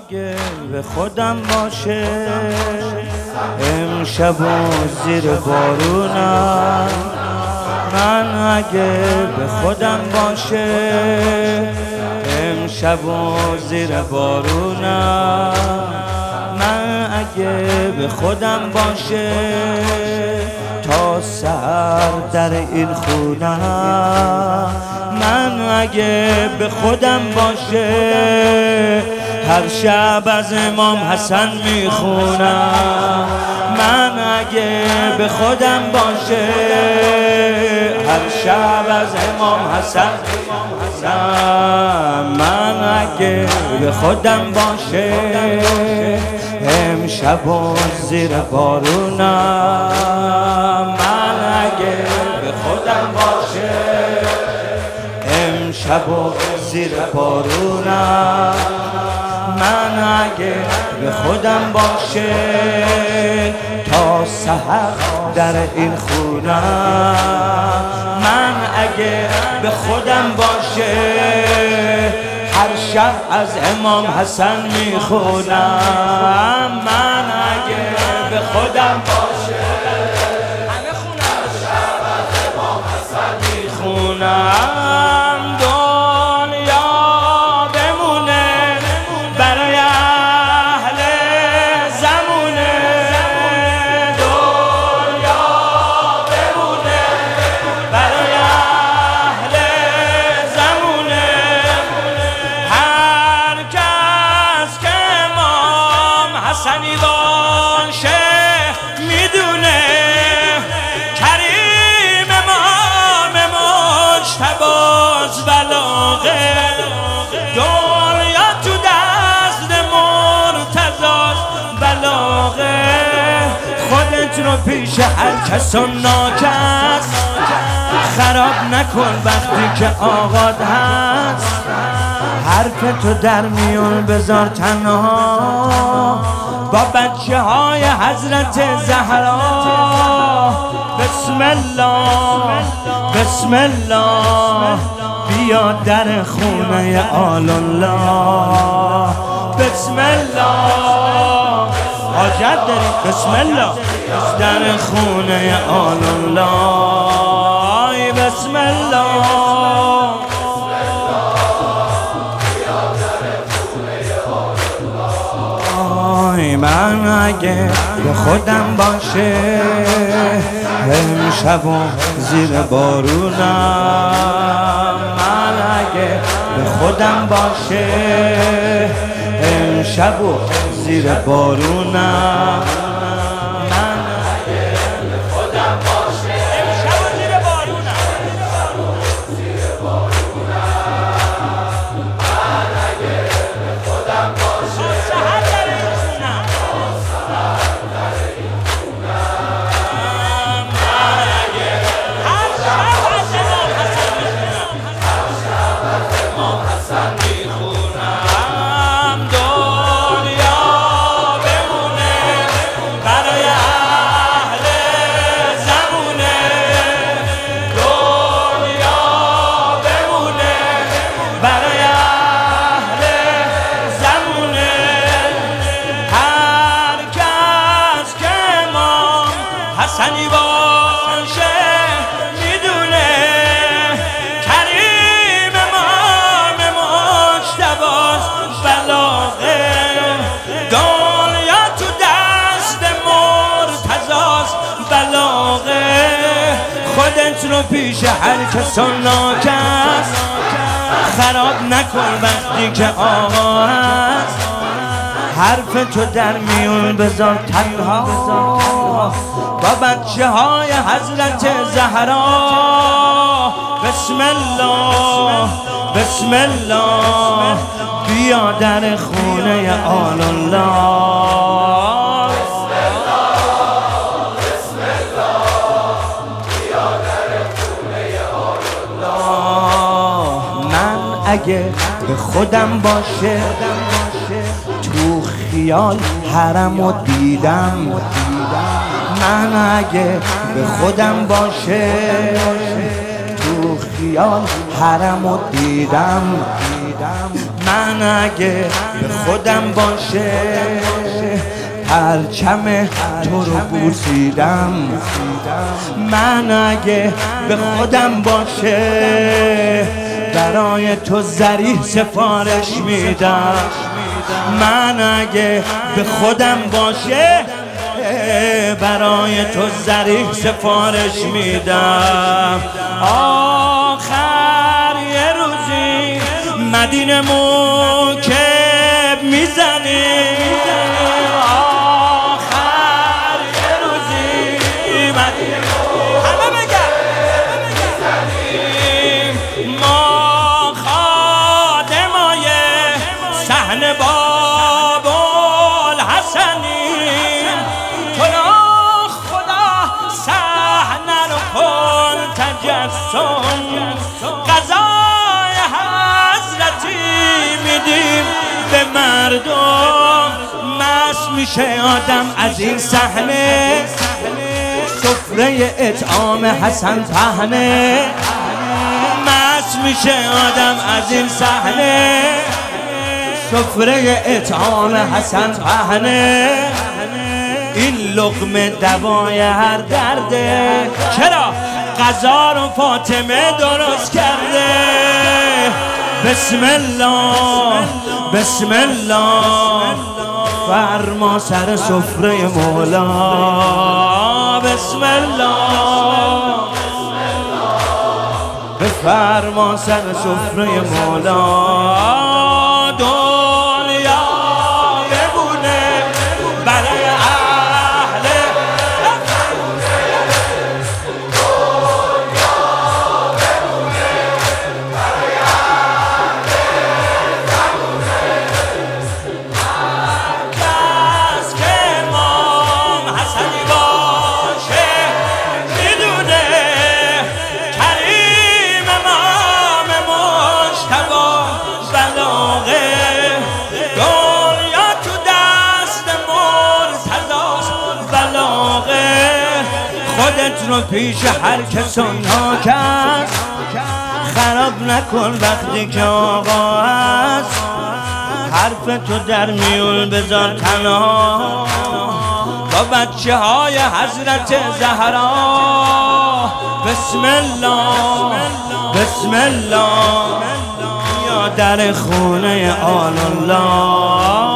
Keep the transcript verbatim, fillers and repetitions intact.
اگه به خودم باشه امشب و زیر بارونم، من اگه به خودم باشه امشب و زیر بارونم، من اگه به خودم باشه تا سحر در این خونم، من اگه به خودم باشه هر شب از امام حسن میخونم، من اگه به خودم باشه هر شب از امام حسن میخونم، من اگه به خودم باشه امشب و زیر بارونم، من اگه به خودم باشه امشب و زیر بارونم، من اگه به خودم باشه تا سحر در این خونم، من اگه به خودم باشه هر شب از امام حسن میخونم، من اگه به خودم باشه همه خونم هر شب از امام حسن میخونم، دنیا بمونه برای اهل زمونه، دنیا بمونه برای اهل زمونه، هر کس که امام حسنی باشه میدونه کریم امام مجتبی بلاغه، دنیا تو دست مرتضی بلاغه، خودت رو پیش هر کس و ناکس خراب نکن وقتی که آقاد هست، حرف تو در میون بذار تنها با بچه های حضرت زهرا، بسم الله بسم الله بیا در خونه آل الله، بسم الله حاجت داری بسم الله در خونه آل الله، بسم الله من اگه به خودم باشه امشب و زیر بارونم، من اگه به خودم باشه امشب و زیر بارونم، من اگه به خودم باشه امشب و زیر بارونم، زیر بارونم، من اگه به خودم باشه حسنی باشه میدونه کریم امام مجتبی بلاغه، دنیا تو دست مرتضی بلاغه، خودت رو پیش هر کس و ناکس خراب نکن وقتی که آقا هست، حرف تو در میون بذار تنها با بچه های حضرت زهرا، بسم الله بسم الله بیا در خونه آل الله، بسم الله بسم الله بیا در خونه آل الله، من اگه به خودم باشه تو خیال حرمو دیدم، من اگه به خودم باشه تو خیال حرمو دیدم، من اگه به خودم باشه پرچم تو رو بوسیدم، من اگه به خودم باشه برای تو زریح سفارش میدم، من اگه به خودم باشه برای تو زریح سفارش میدم. آخر یه روزی مدینه موکب میزنی، آخر یه روزی مدینه همه بگم میزنیم، ما خادمای صحن باب‌الحسنیم، تو خدا صحنه رو کن تجسم، قضای حضرتی میدیم به مردم، مست میشه آدم از این صحنه، سفره اطعام حسن پهنه، مست میشه آدم از این صحنه، سفره اطعام حسن پهنه، این لقمه دوای هر درده، چرا غذا رو فاطمه درست کرده. بسم الله بسم الله فرما سر سفره مولا، بسم الله بفرما سر سفره مولا، دنیا بمونه برای اهل کس که امام حسنی باشه میدونه کریم امام مجتبی بلاغه، دنیا تو دست مرتضی بلاغه، خودت رو پیش هر کس اونها کرد خراب نکن وقتی که آقا هست، حرف تو در میون بذار تنها با بچه های حضرت زهرا. بسم الله بسم الله یا در خونه آل الله.